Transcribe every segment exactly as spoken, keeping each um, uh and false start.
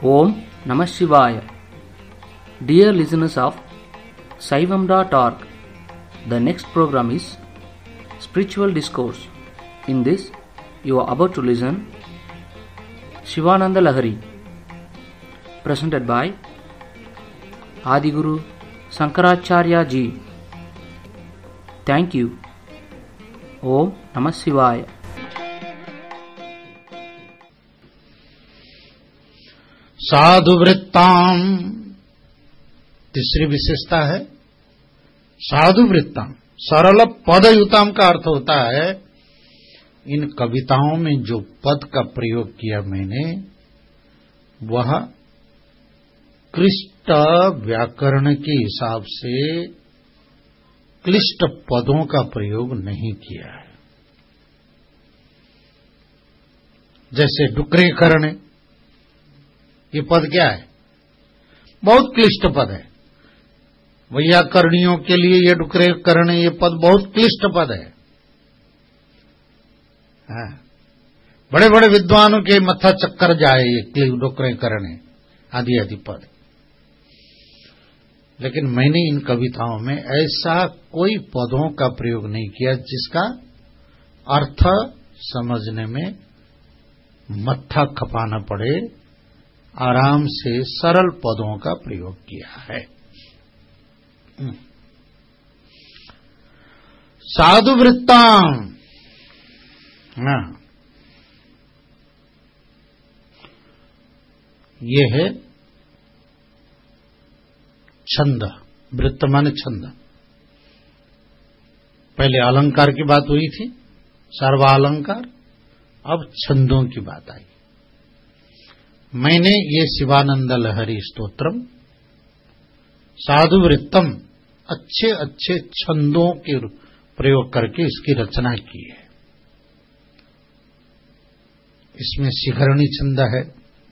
Om Namah Shivaya. Dear listeners of Saivam dot org, the next program is Spiritual Discourse. In this, you are about to listen Shivananda Lahari, presented by Adiguru Sankaracharya Ji. Thank you. Om Namah Shivaya. साधु वृत्ताम, तीसरी विशेषता है साधु वृत्ताम। सरल पदयुताम का अर्थ होता है इन कविताओं में जो पद का प्रयोग किया मैंने, वह क्लिष्ट व्याकरण के हिसाब से क्लिष्ट पदों का प्रयोग नहीं किया है। जैसे डुकरे करने, ये पद क्या है? बहुत क्लिष्ट पद है। वैयाकरणियों के लिए ये डुकरे करने, ये पद बहुत क्लिष्ट पद है। हाँ। बड़े बड़े विद्वानों के मत्था चक्कर जाए ये डुकरे करने आदि आदि पद। लेकिन मैंने इन कविताओं में ऐसा कोई पदों का प्रयोग नहीं किया जिसका अर्थ समझने में मत्था खपाना पड़े। आराम से सरल पदों का प्रयोग किया है। साधु वृत्ताम, हाँ, ये है छंद। वृत्त माने छंद। पहले अलंकार की बात हुई थी, सर्वालंकार। अब छंदों की बात आई। मैंने ये शिवानंद लहरी स्तोत्रम साधु वृत्तम अच्छे अच्छे छंदों के प्रयोग करके इसकी रचना की है। इसमें शिखरणी छंद है,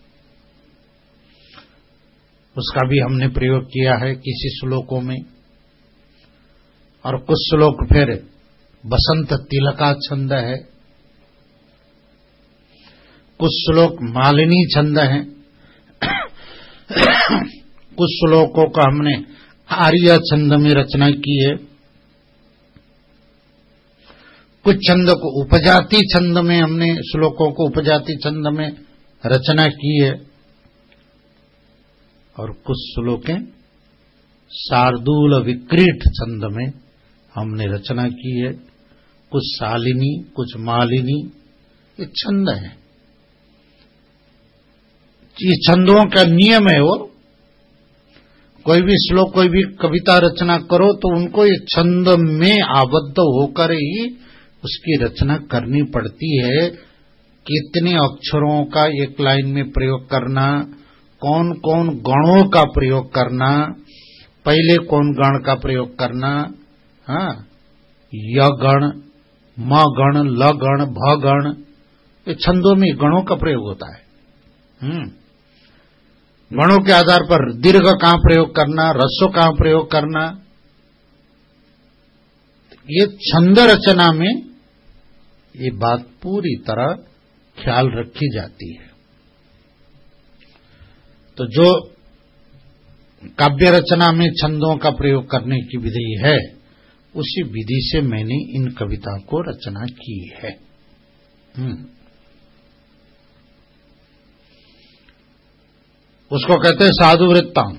उसका भी हमने प्रयोग किया है किसी श्लोकों में, और कुछ श्लोक फिर बसंत तिलका छंद है, कुछ श्लोक मालिनी छंद हैं, कुछ श्लोकों का हमने आर्य छंद में रचना की है, कुछ छंद को उपजाति छंद में हमने श्लोकों को उपजाति छंद में रचना की है, और कुछ श्लोकें शार्दूल विक्रीट छंद में हमने रचना की है। कुछ शालिनी, कुछ मालिनी, ये छंद है। ये छंदों का नियम है। वो कोई भी श्लोक, कोई भी कविता रचना करो तो उनको ये छंद में आबद्ध होकर ही उसकी रचना करनी पड़ती है। कितने अक्षरों का एक लाइन में प्रयोग करना, कौन कौन गणों का प्रयोग करना, पहले कौन गण का प्रयोग करना, हाँ, य गण, म गण, ल गण, भ गण, ये छंदों में गणों का प्रयोग होता है। हम्म गणों के आधार पर दीर्घ कहां प्रयोग करना, रस्व कहां प्रयोग करना, ये छंद रचना में ये बात पूरी तरह ख्याल रखी जाती है। तो जो काव्य रचना में छंदों का प्रयोग करने की विधि है, उसी विधि से मैंने इन कविता को रचना की है। हम्म उसको कहते हैं साधु वृत्ताम।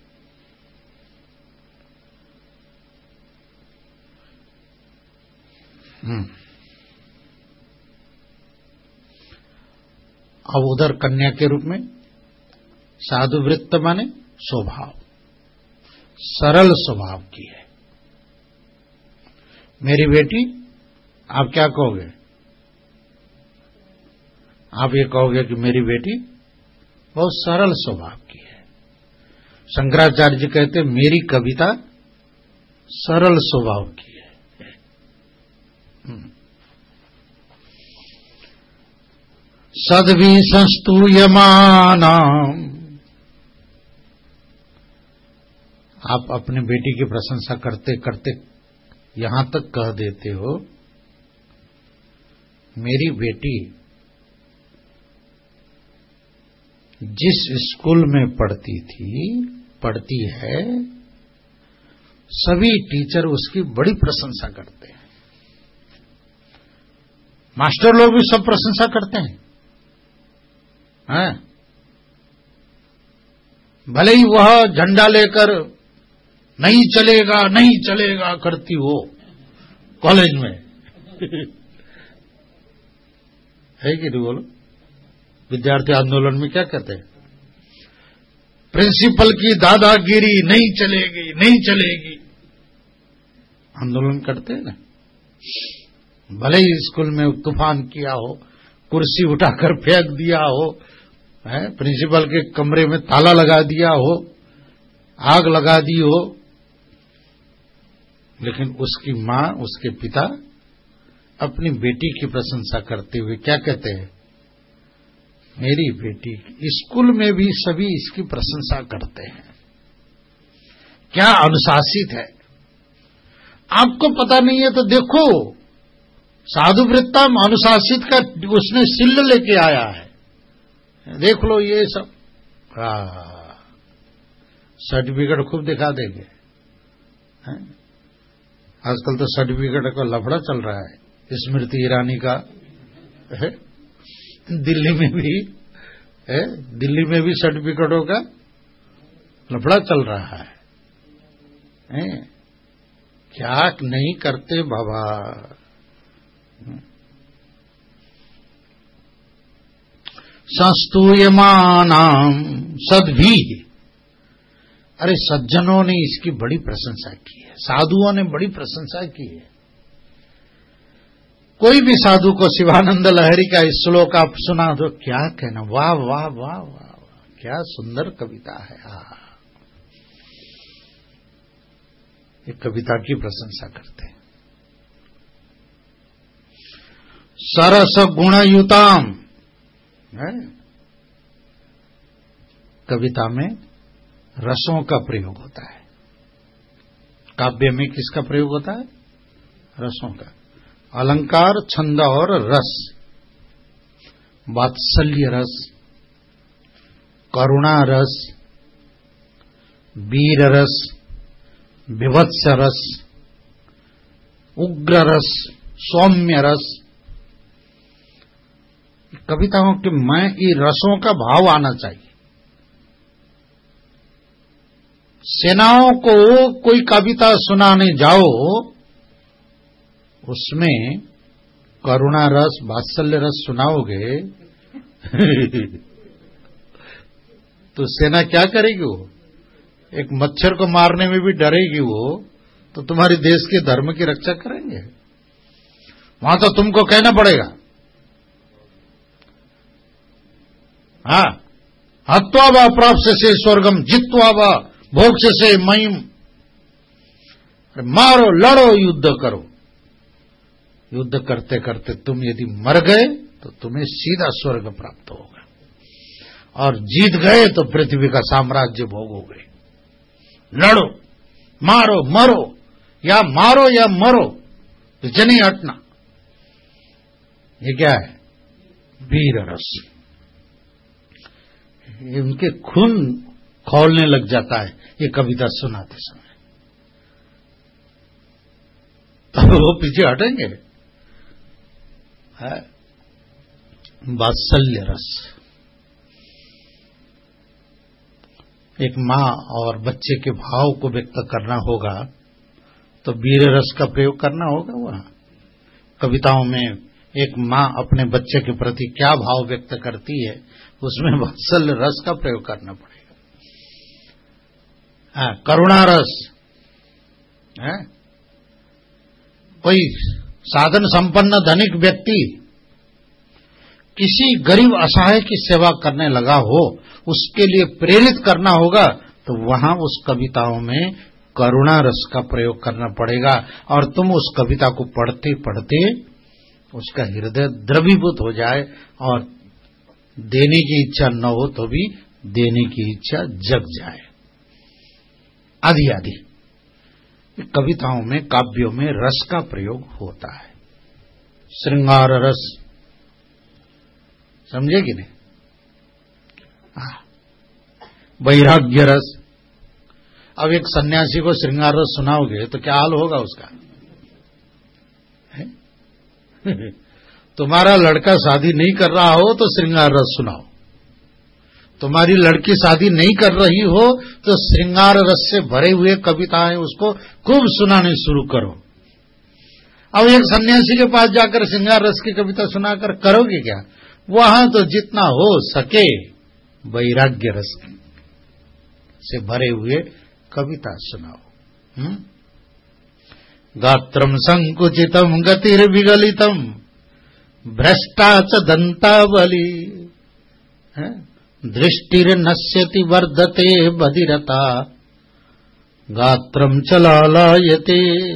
अब उधर कन्या के रूप में साधु वृत्त माने स्वभाव, सरल स्वभाव की है। मेरी बेटी, आप क्या कहोगे? आप ये कहोगे कि मेरी बेटी बहुत सरल स्वभाव की है। शंकराचार्य जी कहते मेरी कविता सरल स्वभाव की है। सद्भि संस्तूयमानाम, आप अपने बेटी की प्रशंसा करते करते यहां तक कह देते हो मेरी बेटी जिस स्कूल में पढ़ती थी, पढ़ती है, सभी टीचर उसकी बड़ी प्रशंसा करते हैं। मास्टर लोग भी सब प्रशंसा करते हैं, हैं? भले ही वह झंडा लेकर नहीं चलेगा नहीं चलेगा करती हो कॉलेज में है कि नहीं? बोलो, विद्यार्थी आंदोलन में क्या कहते हैं? प्रिंसिपल की दादागिरी नहीं चलेगी नहीं चलेगी, आंदोलन करते हैं ना। भले ही स्कूल में तूफान किया हो, कुर्सी उठाकर फेंक दिया हो, है, प्रिंसिपल के कमरे में ताला लगा दिया हो, आग लगा दी हो, लेकिन उसकी मां, उसके पिता अपनी बेटी की प्रशंसा करते हुए क्या कहते हैं? मेरी बेटी। स्कूल में भी सभी इसकी प्रशंसा करते हैं। क्या अनुशासित है, आपको पता नहीं है तो देखो, साधु वृत्तम अनुशासित का उसने सिल्ल लेके आया है, देख लो ये सब। सर्टिफिकेट खूब दिखा देंगे, आजकल तो सर्टिफिकेट का लफड़ा चल रहा है। स्मृति ईरानी का है, दिल्ली में भी है, दिल्ली में भी सर्टिफिकेटों का लफड़ा चल रहा है, है? क्या नहीं करते बाबा। संस्तूयमानाम सद्भी, अरे सज्जनों ने इसकी बड़ी प्रशंसा की है, साधुओं ने बड़ी प्रशंसा की है। कोई भी साधु को शिवानंद लहरी का इस श्लोक आप सुना तो क्या कहना, वाह वाह वाह वाह, क्या सुंदर कविता है। हाँ, ये कविता की प्रशंसा करते हैं। सरस गुणयुताम, कविता में रसों का प्रयोग होता है। काव्य में किसका प्रयोग होता है? रसों का। अलंकार, छंद और रस, वात्सल्य रस, करुणा रस, वीर रस, विभत्स रस, उग्र रस, सौम्य रस। कविताओं के में ये रसों का भाव आना चाहिए। सेनाओं को कोई कविता सुनाने जाओ, उसमें करुणा रस, वात्सल्य रस सुनाओगे तो सेना क्या करेगी? वो एक मच्छर को मारने में भी डरेगी, वो तो तुम्हारी देश के धर्म की रक्षा करेंगे? वहां तो तुमको कहना पड़ेगा, हाँ, हत्वा व प्राप्त से स्वर्गम जित्वा व भोग से मयम, मारो, लड़ो, युद्ध करो। युद्ध करते करते तुम यदि मर गए तो तुम्हें सीधा स्वर्ग प्राप्त होगा, और जीत गए तो पृथ्वी का साम्राज्य भोगोगे। लड़ो, मारो, मरो, या मारो या मरो, पीछे नहीं हटना। ये क्या है? वीर रस। उनके खून खौलने लग जाता है ये कविता सुनाते समय, तो वो पीछे हटेंगे। वात्सल्य रस, एक मां और बच्चे के भाव को व्यक्त करना होगा तो वीर रस का प्रयोग करना होगा। वहां कविताओं में एक मां अपने बच्चे के प्रति क्या भाव व्यक्त करती है, उसमें वात्सल्य रस का प्रयोग करना पड़ेगा। हाँ, करुणा रस है। कोई साधन संपन्न धनिक व्यक्ति किसी गरीब असहाय की सेवा करने लगा हो, उसके लिए प्रेरित करना होगा, तो वहां उस कविताओं में करुणा रस का प्रयोग करना पड़ेगा। और तुम उस कविता को पढ़ते पढ़ते उसका हृदय द्रवीभूत हो जाए, और देने की इच्छा न हो तो भी देने की इच्छा जग जाए। आदि आदि कविताओं में, काव्यों में रस का प्रयोग होता है। श्रृंगार रस, समझे कि नहीं? वैराग्य रस। अब एक सन्यासी को श्रृंगार रस सुनाओगे तो क्या हाल होगा उसका? तुम्हारा लड़का शादी नहीं कर रहा हो तो श्रृंगार रस सुनाओ, तुम्हारी लड़की शादी नहीं कर रही हो तो श्रृंगार रस से भरे हुए कविताएं उसको खूब सुनाने शुरू करो। अब एक सन्यासी के पास जाकर श्रृंगार रस की कविता सुनाकर करोगे क्या? वहां तो जितना हो सके वैराग्य रस से भरे हुए कविता सुनाओ। हुँ? गात्रम संकुचितम गतिर्विगलितम भ्रष्टा च दंतावली दृष्टिर्नश्यति वर्धते बधिरता गात्रम च लालायते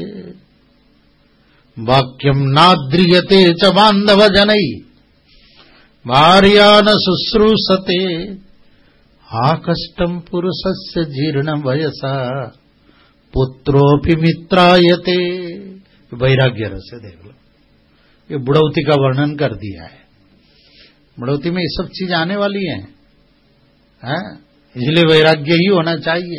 वाक्यम नाद्रियते च बांधव जनै भार्यान शुश्रूषते आकष्टम पुरुषस्य जीर्ण वयसा पुत्रोपि मित्रायते। वैराग्य रस है, देख लो, ये बुढ़ौती का वर्णन कर दिया है। बुढ़ौती में ये सब चीज आने वाली है, है? इसलिए वैराग्य ही होना चाहिए।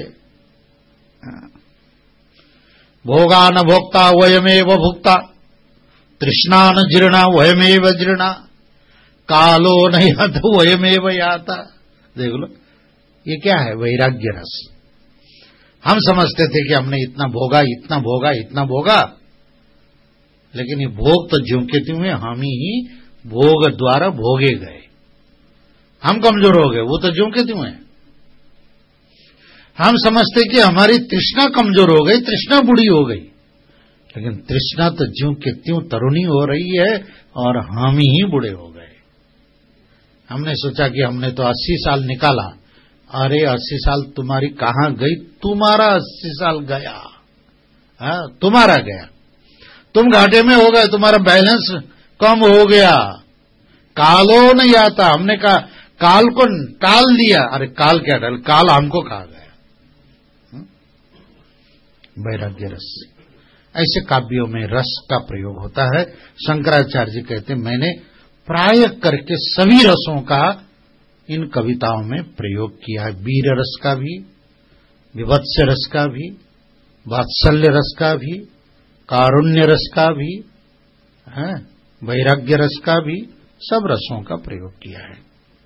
भोगा न भोक्ता वयमेव भुक्ता तृष्णा न जीर्णा वयमेव जीर्णा कालो न यात वयमेव याता। देख लो, ये क्या है? वैराग्य रस। हम समझते थे कि हमने इतना भोगा इतना भोगा इतना भोगा, लेकिन ये भोग तो ज्यों के त्यों है, हम ही भोग द्वारा भोगे गए। हम कमजोर हो गए, वो तो ज्यों के त्यों है। हम समझते कि हमारी तृष्णा कमजोर हो गई, तृष्णा बुढ़ी हो गई, लेकिन तृष्णा तो ज्यों के त्यों तरुणी हो रही है और हम ही बूढ़े हो गए। हमने सोचा कि हमने तो अस्सी साल निकाला। अरे अस्सी साल तुम्हारी कहां गई? तुम्हारा अस्सी साल गया, हाँ, तुम्हारा गया। तुम घाटे में हो गए, तुम्हारा बैलेंस कम हो गया। कालो नहीं आता, हमने कहा काल को टाल दिया। अरे काल क्या टाल, काल हमको खा गया। वैराग्य रस। ऐसे काव्यों में रस का प्रयोग होता है। शंकराचार्य जी कहते हैं मैंने प्राय करके सभी रसों का इन कविताओं में प्रयोग किया है। वीर रस का भी, विभत्स रस का भी, वात्सल्य रस का भी, कारुण्य रस का भी, है, वैराग्य रस का भी, सब रसों का प्रयोग किया है।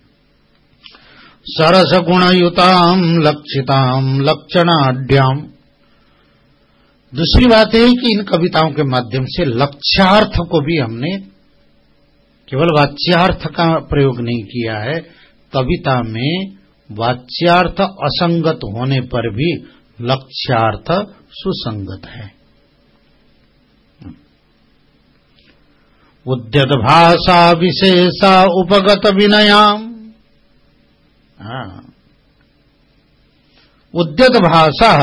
सरस गुणयुताम लक्षिताम लक्षणाढ्याम। दूसरी बात है कि इन कविताओं के माध्यम से लक्ष्यार्थ को भी हमने केवल वाच्यार्थ का प्रयोग नहीं किया है। कविता में वाच्यार्थ असंगत होने पर भी लक्ष्यार्थ सुसंगत है। उद्यत भाषा विशेषा उपगत विनयाम। उद्यत भाषा,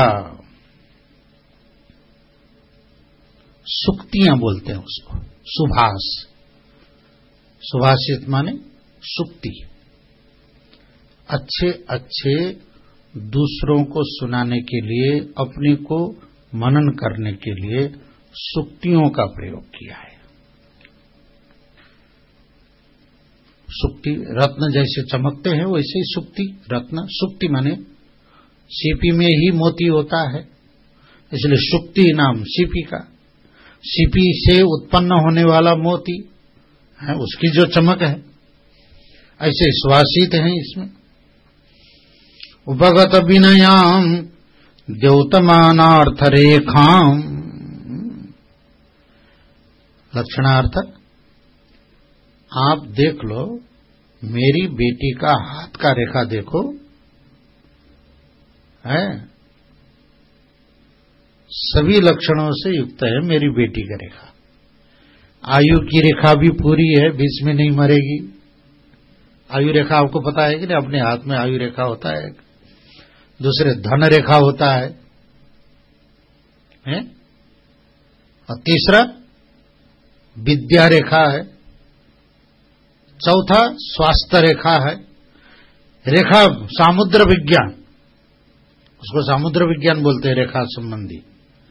सुक्तियां बोलते हैं उसको, सुभाष। सुभाषित माने सुक्ति। अच्छे अच्छे दूसरों को सुनाने के लिए, अपने को मनन करने के लिए सुक्तियों का प्रयोग किया है। सुक्ति रत्न जैसे चमकते हैं वैसे ही सुक्ति, रत्न। सुक्ति माने सीपी में ही मोती होता है, इसलिए सुक्ति नाम सीपी का। सीपी से उत्पन्न होने वाला मोती है, उसकी जो चमक है, ऐसे सुवासित हैं इसमें। उपगत विनयाम द्योतमानार्थ रेखाम। लक्षणार्थ, आप देख लो, मेरी बेटी का हाथ का रेखा देखो, है, सभी लक्षणों से युक्त है मेरी बेटी का रेखा। आयु की रेखा भी पूरी है, बीच में नहीं मरेगी। आयु रेखा आपको पता है कि नहीं? अपने हाथ में आयु रेखा होता है, दूसरे धन रेखा होता है, है? और तीसरा विद्या रेखा है, चौथा स्वास्थ्य रेखा है। रेखा सामुद्र विज्ञान, उसको सामुद्र विज्ञान बोलते हैं, रेखा संबंधी।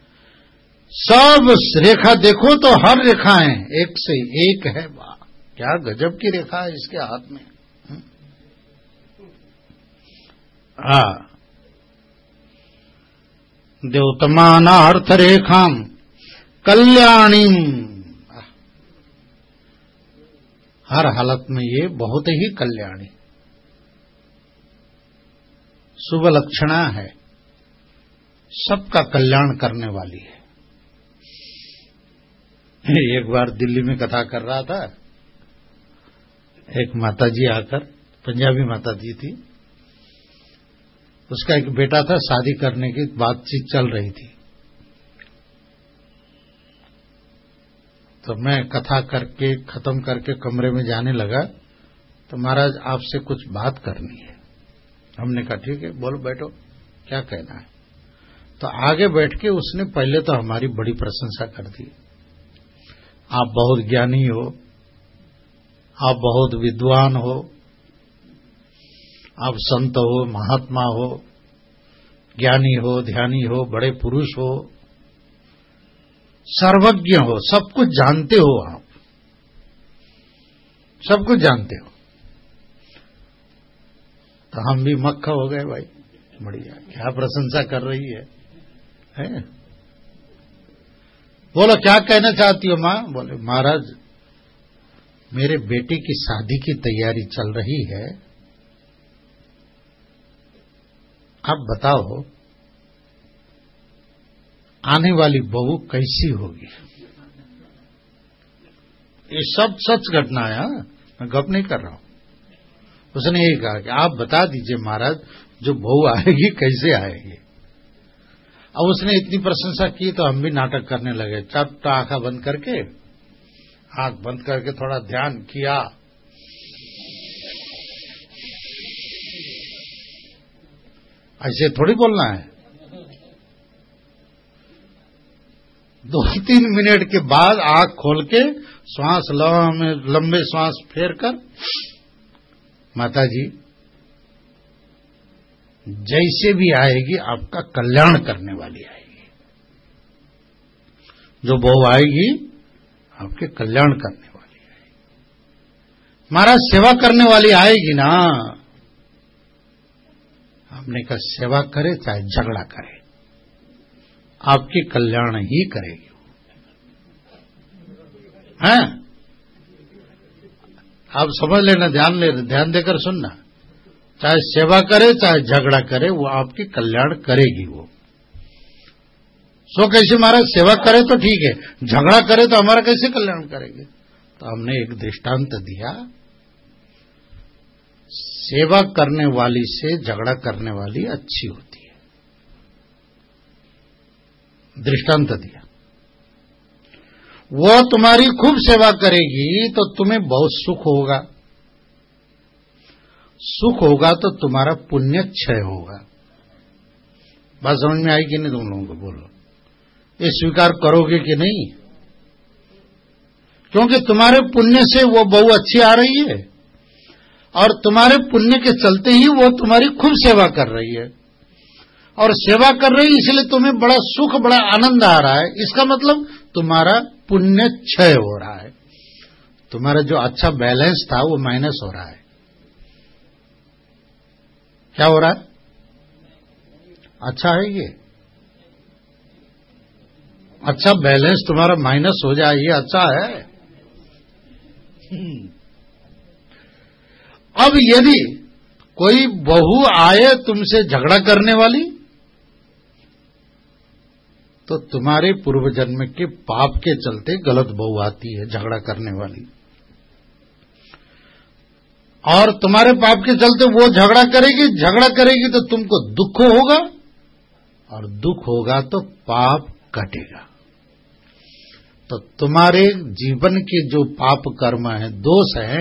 सब रेखा देखो तो हर रेखाएं एक से एक है। वाह, क्या गजब की रेखा है इसके हाथ में। आ द्योतमानार्थ रेखाम कल्याणीम, हर हालत में ये बहुत ही कल्याणी शुभ लक्षणा है, सबका कल्याण करने वाली है। एक बार दिल्ली में कथा कर रहा था, एक माताजी आकर, पंजाबी माताजी थी, उसका एक बेटा था, शादी करने की बातचीत चल रही थी। तो मैं कथा करके खत्म करके कमरे में जाने लगा, तो महाराज आपसे कुछ बात करनी है। हमने कहा ठीक है, बोलो बैठो, क्या कहना है। तो आगे बैठ के उसने पहले तो हमारी बड़ी प्रशंसा कर दी, आप बहुत ज्ञानी हो, आप बहुत विद्वान हो, आप संत हो, महात्मा हो, ज्ञानी हो, ध्यानी हो, बड़े पुरुष हो, सर्वज्ञ हो, सब कुछ जानते हो, आप सब कुछ जानते हो। तो हम भी मक्खा हो गए, भाई बढ़िया, क्या प्रशंसा कर रही है, है? बोलो क्या कहना चाहती हो मां? बोले महाराज मेरे बेटे की शादी की तैयारी चल रही है, आप बताओ आने वाली बहू कैसी होगी। ये सब सच घटना है, मैं गप नहीं कर रहा हूं। उसने यही कहा कि आप बता दीजिए महाराज, जो बहू आएगी कैसे आएगी। अब उसने इतनी प्रशंसा की तो हम भी नाटक करने लगे, चट आंखें बंद करके, आंख बंद करके थोड़ा ध्यान किया, ऐसे थोड़ी बोलना है। दो तीन मिनट के बाद आंख खोल के श्वास लंबे लंबे श्वास फेर कर, माताजी जैसे भी आएगी आपका कल्याण करने वाली आएगी, जो बहू आएगी आपके कल्याण करने वाली आएगी। महाराज सेवा करने वाली आएगी ना। हमने कहा सेवा करे चाहे झगड़ा करे, आपके कल्याण ही करेगी, हैं? आप समझ लेना, ध्यान ले ध्यान देकर सुनना, चाहे सेवा करे चाहे झगड़ा करे, वो आपकी कल्याण करेगी। वो सो कैसे महाराज सेवा करे तो ठीक है, झगड़ा करे तो हमारा कैसे कल्याण करेगी? तो हमने एक दृष्टांत दिया, सेवा करने वाली से झगड़ा करने वाली अच्छी होती है, दृष्टांत दिया। वो तुम्हारी खूब सेवा करेगी तो तुम्हें बहुत सुख होगा, सुख होगा तो तुम्हारा पुण्य क्षय होगा। बात समझ में आई कि नहीं तुम लोगों को? बोलो, ये स्वीकार करोगे कि नहीं? क्योंकि तुम्हारे पुण्य से वो बहू अच्छी आ रही है और तुम्हारे पुण्य के चलते ही वो तुम्हारी खूब सेवा कर रही है, और सेवा कर रही है इसलिए तुम्हें बड़ा सुख, बड़ा आनंद आ रहा है। इसका मतलब तुम्हारा पुण्य क्षय हो रहा है, तुम्हारा जो अच्छा बैलेंस था वो माइनस हो रहा है। क्या हो रहा है? अच्छा है ये, अच्छा बैलेंस तुम्हारा माइनस हो जाए, ये अच्छा है। अब यदि कोई बहू आए तुमसे झगड़ा करने वाली, तो तुम्हारे पूर्व जन्म के पाप के चलते गलत बहू आती है झगड़ा करने वाली, और तुम्हारे पाप के चलते वो झगड़ा करेगी, झगड़ा करेगी तो तुमको दुख होगा, और दुख होगा तो पाप घटेगा। तो तुम्हारे जीवन के जो पाप कर्म है, दोष है,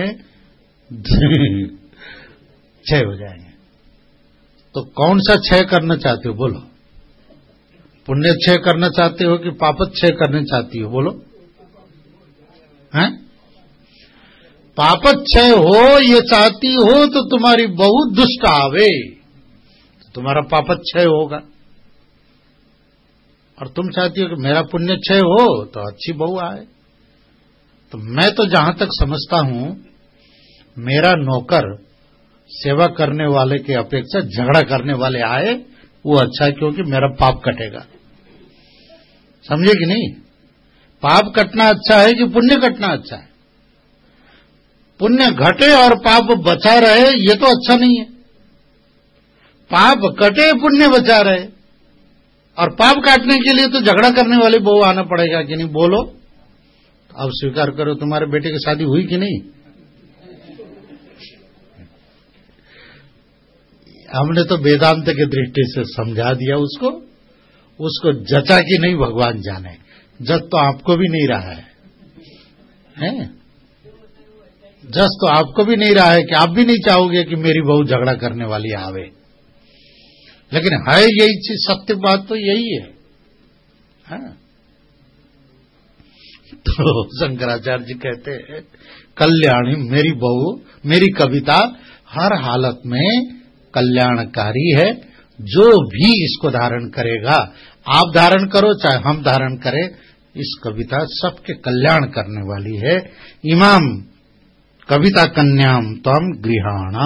क्षय हो जाएंगे। तो कौन सा क्षय करना चाहते हो? बोलो, पुण्य क्षय करना चाहते हो कि पाप क्षय करना चाहती हो? बोलो, हैं? पाप क्षय हो ये चाहती हो तो तुम्हारी बहू दुष्ट आवे तो तुम्हारा पाप क्षय होगा, और तुम चाहती हो कि मेरा पुण्य क्षय हो तो अच्छी बहू आए। तो मैं तो जहां तक समझता हूं, मेरा नौकर सेवा करने वाले के अपेक्षा झगड़ा करने वाले आए वो अच्छा है, क्योंकि मेरा पाप कटेगा। समझे कि नहीं? पाप कटना अच्छा है कि पुण्य कटना अच्छा है? पुण्य घटे और पाप बचा रहे ये तो अच्छा नहीं है। पाप कटे पुण्य बचा रहे, और पाप काटने के लिए तो झगड़ा करने वाले बहु आना पड़ेगा कि नहीं? बोलो अब स्वीकार करो, तुम्हारे बेटे की शादी हुई कि नहीं? हमने तो वेदांत की दृष्टि से समझा दिया उसको, उसको जचा कि नहीं भगवान जाने। जज तो आपको भी नहीं रहा है, हैं? जज तो आपको भी नहीं रहा है कि आप भी नहीं चाहोगे कि मेरी बहू झगड़ा करने वाली आवे, लेकिन है यही चीज, सत्य बात तो यही है, है? तो शंकराचार्य जी कहते हैं कल्याणी मेरी बहू, मेरी कविता हर हालत में कल्याणकारी है। जो भी इसको धारण करेगा, आप धारण करो चाहे हम धारण करें, इस कविता सबके कल्याण करने वाली है। इमाम कविता कन्याम त्वम गृहाणा,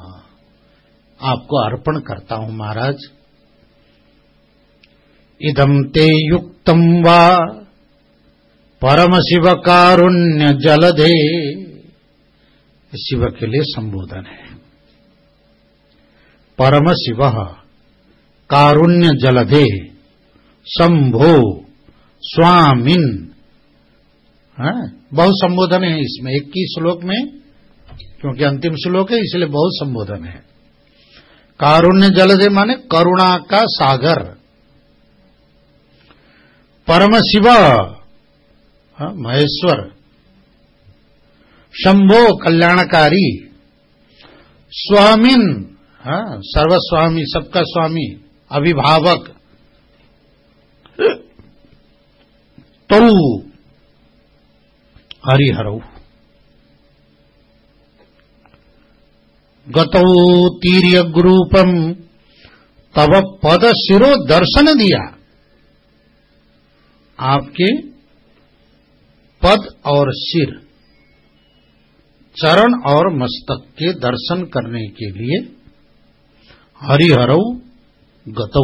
आपको अर्पण करता हूं महाराज। इदम ते युक्तम वा परम शिव कारुण्य जलधे, शिव के लिए संबोधन है। परम शिव कारुण्य जलधे शंभो स्वामिन, बहुत संबोधन है इसमें, इक्कीस श्लोक में, क्योंकि अंतिम श्लोक है इसलिए बहुत संबोधन है। कारुण्य जलधे माने करुणा का सागर, परम शिव महेश्वर, शंभो कल्याणकारी, स्वामिन हाँ सर्वस्वामी सबका स्वामी, अभिभावक, तौ हरिहरौ, गतौ तीर्यग्रूपम तव पद शिरो दर्शन दिया, आपके पद और सिर, चरण और मस्तक के दर्शन करने के लिए हरिहरौ गतौ।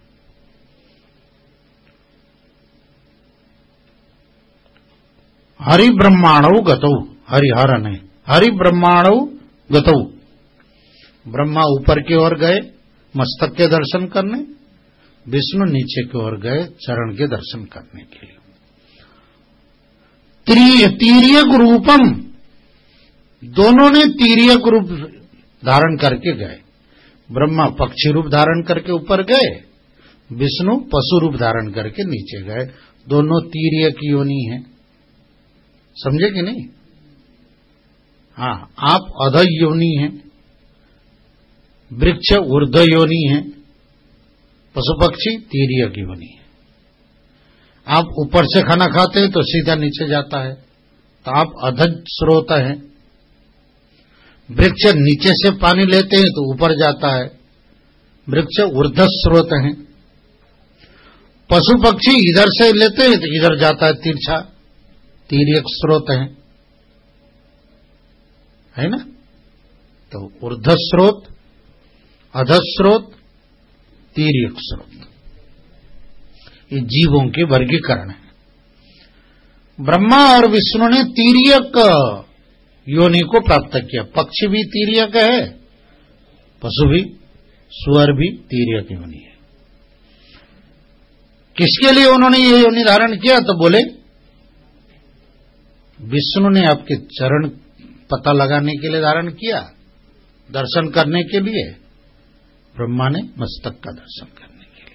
हरि ब्रह्माणौ गतौ, हरिहर ने हरि ब्रह्माणौ गतौ, ब्रह्मा ऊपर की ओर गए मस्तक के दर्शन करने, विष्णु नीचे की ओर गए चरण के दर्शन करने के लिए। त्रिय तीर्यक रूपम, दोनों ने तीर्यक रूप धारण करके गए। ब्रह्मा पक्षी रूप धारण करके ऊपर गए, विष्णु पशु रूप धारण करके नीचे गए। दोनों तीर्यक योनि है, समझे कि नहीं? हाँ, आप अध योनि हैं, वृक्ष ऊर्ध्व योनि है, पशु पक्षी तीर्यक योनि है। आप ऊपर से खाना खाते हैं तो सीधा नीचे जाता है, तो आप अधज स्रोत हैं। वृक्ष नीचे से पानी लेते हैं तो ऊपर जाता है, वृक्ष ऊर्ध्व स्रोत हैं। पशु पक्षी इधर से लेते हैं तो इधर जाता है, तिरछा तीर्यक स्रोत है, है ना? तो ऊर्ध्व स्रोत, अधः स्रोत, तीर्यक स्रोत, ये जीवों के वर्गीकरण है। ब्रह्मा और विष्णु ने तीर्यक योनि को प्राप्त किया। पक्षी भी तीर्यक है, पशु भी, सुअर भी तीर्यक योनि है। किसके लिए उन्होंने ये योनि धारण किया? तो बोले विष्णु ने आपके चरण पता लगाने के लिए धारण किया, दर्शन करने के लिए। ब्रह्मा ने मस्तक का दर्शन करने के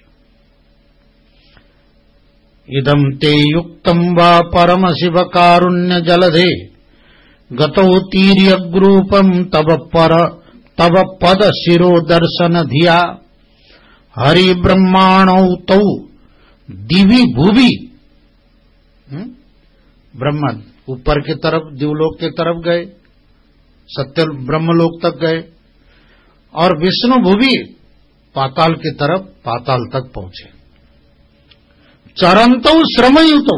लिए। इदम ते युक्तम वा परम शिव कारुण्य जलधे गतौ तीर्यग्रूपम तब पर तब पद शिरो दर्शन धिया हरि ब्रह्माणौ तौ दिवि भुवि। ब्रह्मा ऊपर की तरफ दिवलोक की तरफ गए, सत्य ब्रह्मलोक तक गए, और विष्णु भुवि पाताल की तरफ पाताल तक पहुंचे। चरंतौ श्रमयुतौ,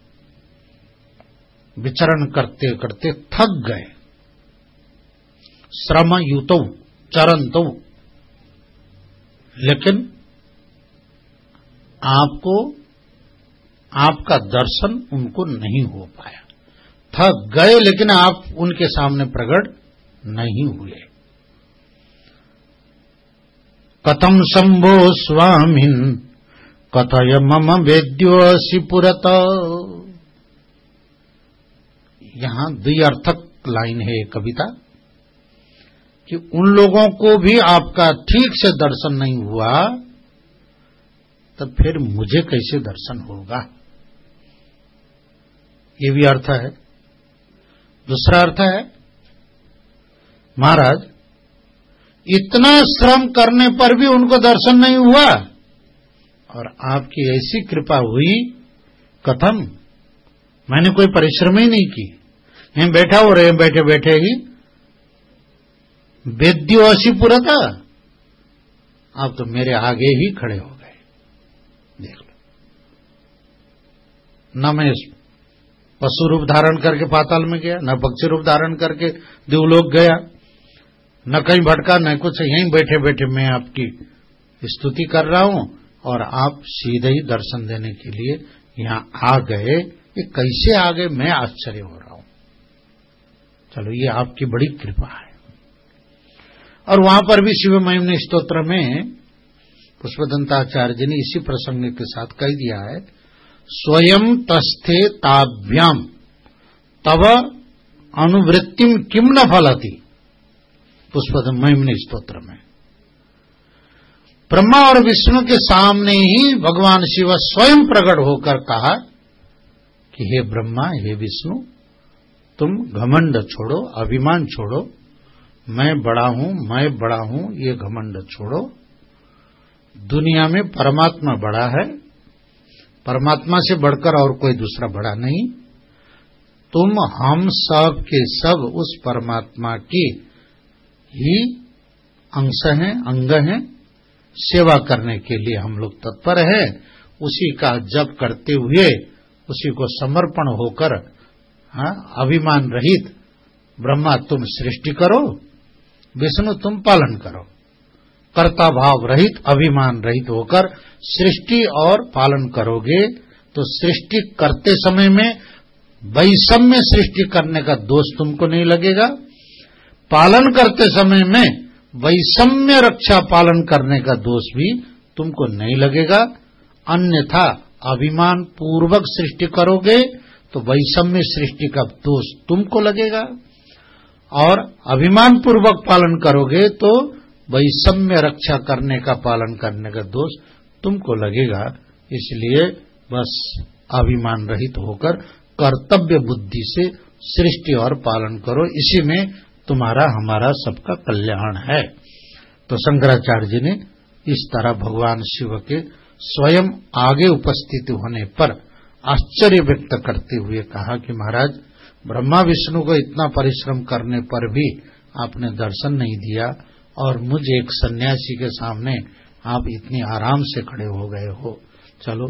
विचरण करते करते थक गए, श्रम युतौ चरंतौ, लेकिन आपको आपका दर्शन उनको नहीं हो पाया। थक गए लेकिन आप उनके सामने प्रकट नहीं हुए। कथम शंभो स्वामिन कथय मम वेद्योऽसि पुरत। यहां द्व्यर्थक लाइन है कविता कि उन लोगों को भी आपका ठीक से दर्शन नहीं हुआ, तब फिर मुझे कैसे दर्शन होगा। ये भी अर्थ है। दूसरा अर्थ है, महाराज इतना श्रम करने पर भी उनको दर्शन नहीं हुआ और आपकी ऐसी कृपा हुई, कथम, मैंने कोई परिश्रम ही नहीं की, यहीं बैठा हो रहे बैठे बैठे ही वेद्योऽसि पुरत, आप तो मेरे आगे ही खड़े हो गए। देख लो, न मैं पशु रूप धारण करके पाताल में गया, न पक्षी रूप धारण करके देवलोक गया, न कहीं भटका, न कुछ, यहीं बैठे बैठे मैं आपकी स्तुति कर रहा हूं और आप सीधे ही दर्शन देने के लिए यहां आ गए। ये कैसे आ गए, मैं आश्चर्य हो रहा हूं। चलो, ये आपकी बड़ी कृपा है। और वहां पर भी शिव महिमनी स्तोत्र में पुष्पदंताचार्य जी ने इसी प्रसंग के साथ कह दिया है, स्वयं तस्थे ताभ्याम तव अनुवृत्तिम किम न फलति। पुष्पदं महिमनी स्तोत्र में ब्रह्मा और विष्णु के सामने ही भगवान शिव स्वयं प्रकट होकर कहा कि हे ब्रह्मा, हे विष्णु, तुम घमंड छोड़ो, अभिमान छोड़ो, मैं बड़ा हूं, मैं बड़ा हूं, ये घमंड छोड़ो। दुनिया में परमात्मा बड़ा है, परमात्मा से बढ़कर और कोई दूसरा बड़ा नहीं। तुम हम सब के सब उस परमात्मा की ही अंश हैं, अंग हैं। सेवा करने के लिए हम लोग तत्पर हैं। उसी का जप करते हुए, उसी को समर्पण होकर, हाँ, अभिमान रहित, ब्रह्मा तुम सृष्टि करो, विष्णु तुम पालन करो। कर्ता भाव रहित, अभिमान रहित होकर सृष्टि और पालन करोगे तो सृष्टि करते समय में वैषम्य सृष्टि करने का दोष तुमको नहीं लगेगा, पालन करते समय में वैषम्य रक्षा पालन करने का दोष भी तुमको नहीं लगेगा। अन्यथा अभिमान पूर्वक सृष्टि करोगे तो वैषम्य सृष्टि का दोष तुमको लगेगा, और अभिमान पूर्वक पालन करोगे तो वैषम्य रक्षा करने का पालन करने का दोष तुमको लगेगा। इसलिए बस अभिमान रहित होकर कर्तव्य बुद्धि से सृष्टि और पालन करो, इसी में तुम्हारा हमारा सबका कल्याण है। तो शंकराचार्य जी ने इस तरह भगवान शिव के स्वयं आगे उपस्थित होने पर आश्चर्य व्यक्त करते हुए कहा कि महाराज, ब्रह्मा विष्णु को इतना परिश्रम करने पर भी आपने दर्शन नहीं दिया और मुझ एक सन्यासी के सामने आप इतनी आराम से खड़े हो गए हो। चलो,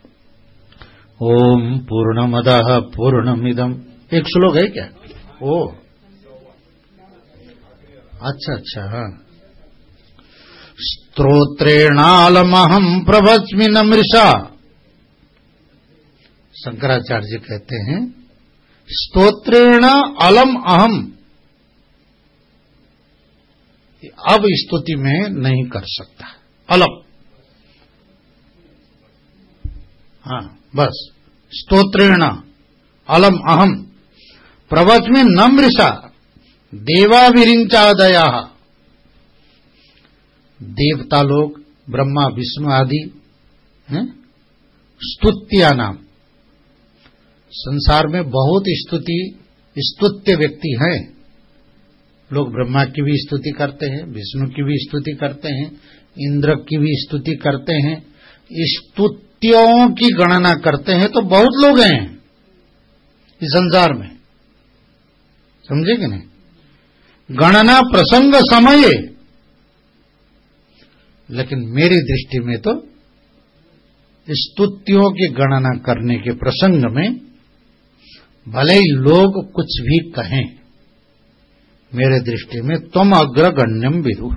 ओम पूर्णमदः पूर्णमिदम्, एक श्लोक है क्या? ओ अच्छा अच्छा, हाँ। स्तोत्रेणालमहं प्रवच्मि नमृषा। शंकराचार्य जी कहते हैं स्तोत्रेण अलम अहम, अब स्तुति में नहीं कर सकता, अलम, हाँ बस, स्तोत्रेण अलम अहम प्रवच्मि नमृषा देवाविरिंचादया। देवता लोग, ब्रह्मा विष्णु आदि स्तुत्या नाम, संसार में बहुत स्तुति स्तुत्य व्यक्ति हैं। लोग ब्रह्मा की भी स्तुति करते हैं, विष्णु की भी स्तुति करते हैं, इंद्र की भी स्तुति करते हैं, स्तुतियों की गणना करते हैं तो बहुत लोग हैं इस संसार में, समझे कि नहीं? गणना प्रसंग समय, लेकिन मेरी दृष्टि में तो स्तुतियों की गणना करने के प्रसंग में भले ही लोग कुछ भी कहें, मेरे दृष्टि में त्वम अग्रगण्यम विदु,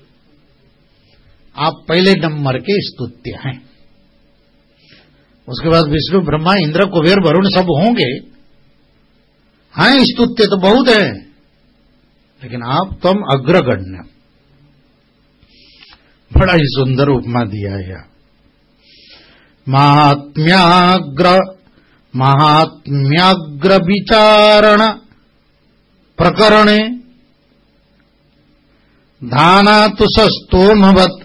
आप पहले नंबर के स्तुत्य हैं। उसके बाद विष्णु ब्रह्मा इंद्र कुबेर वरुण सब होंगे, हाँ स्तुत्य तो बहुत है, लेकिन आप त्वम अग्रगण्य। बड़ा ही सुंदर उपमा दिया है। महात्म्याग्र महात्म्याग्र विचारण प्रकरणे धानातुषस्तोमवत्।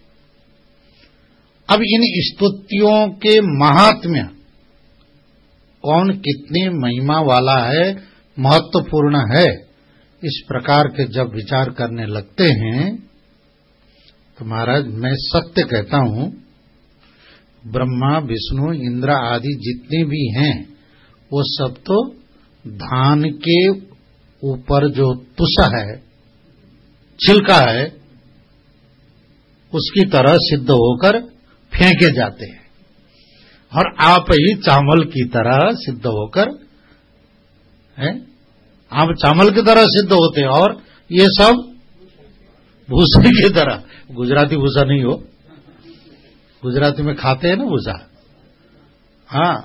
अब इन स्तुतियों के महात्म्य कौन कितनी महिमा वाला है, महत्वपूर्ण है, इस प्रकार के जब विचार करने लगते हैं तो महाराज मैं सत्य कहता हूं, ब्रह्मा विष्णु इंद्र आदि जितने भी हैं वो सब तो धान के ऊपर जो तुष है, छिलका है, उसकी तरह सिद्ध होकर फेंके जाते हैं, और आप ही चावल की तरह सिद्ध होकर है, आप चावल की तरह सिद्ध होते हैं, और ये सब भूसे की तरह। गुजराती भूसा नहीं हो, गुजराती में खाते हैं ना भूसा। हाँ,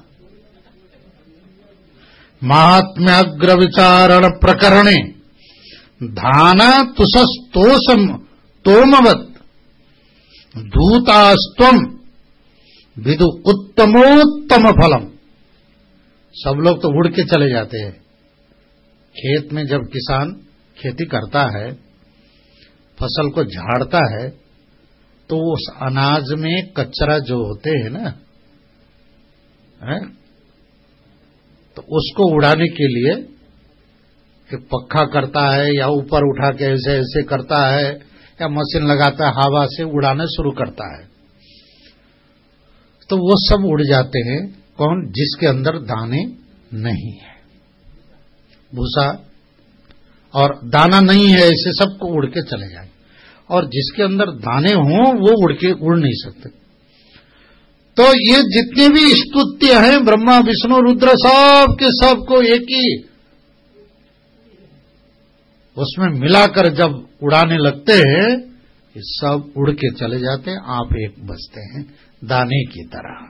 महात्म्याग्र विचारण प्रकरणे धाना तुषस्तोषम तोमवत् धूतास्त्वम विदु उत्तमोत्तम फलम। सब लोग तो उड़ के चले जाते हैं। खेत में जब किसान खेती करता है, फसल को झाड़ता है, तो उस अनाज में कचरा जो होते हैं ना, है? तो उसको उड़ाने के लिए एक पक्का करता है, या ऊपर उठा के ऐसे ऐसे करता है, या मशीन लगाता है, हवा से उड़ाना शुरू करता है। तो वो सब उड़ जाते हैं। कौन? जिसके अंदर दाने नहीं है, भूसा और दाना नहीं है, ऐसे सबको उड़ के चले जाए। और जिसके अंदर दाने हों वो उड़ के उड़ नहीं सकते। तो ये जितने भी स्तुत्य हैं, ब्रह्मा विष्णु रुद्र सब के सब को एक ही उसमें मिलाकर जब उड़ाने लगते हैं, ये सब उड़ के चले जाते हैं, आप एक बचते हैं दाने की तरह।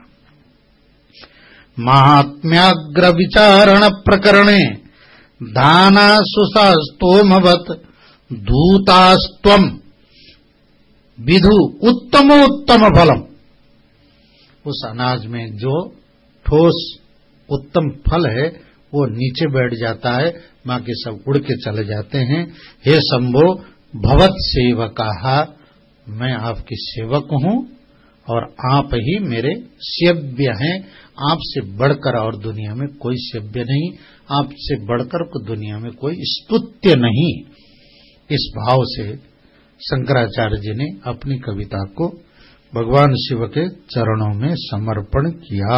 महात्म्याग्र विचारण प्रकरणे दाना सुषास्तोमवत् धूतास्त्वम विदु उत्तमोत्तम फलम। उस अनाज में जो ठोस उत्तम फल है वो नीचे बैठ जाता है, बाकी सब उड़ के चले जाते हैं। हे शंभो भवत सेवकाहा, मैं आपकी सेवक हूं और आप ही मेरे सेव्य हैं। आपसे बढ़कर और दुनिया में कोई सेव्य नहीं, आपसे बढ़कर दुनिया में कोई स्तुत्य नहीं। इस भाव से शंकराचार्य जी ने अपनी कविता को भगवान शिव के चरणों में समर्पण किया।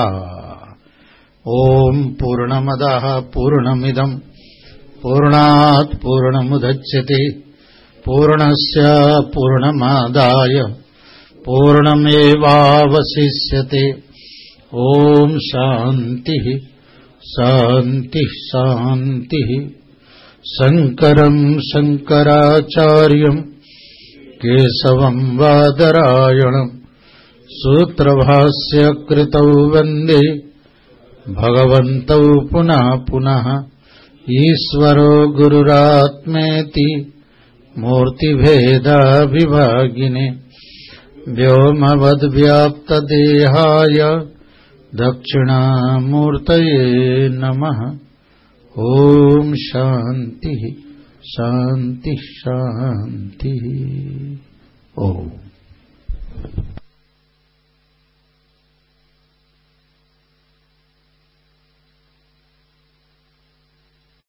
ओम पूर्णमदः पूर्णमिदं पूर्णात् पूर्णमुदच्यते पूर्णस्य पूर्णमादाय पूर्णमेवावशिष्यते। ओम शांति शांति शांति। शंकरं शंकराचार्यं केशवं बादरायणं सूत्रभाष्य कृतौ वन्दे भगवन्तौ पुनः पुनः। ईश्वरो गुरुरात्मेति मूर्तिभेदाविभागिने व्योमवद्व्याप्तदेहाय दक्षिणामूर्तये नमः। ओम शांति शांति शांति। ओम।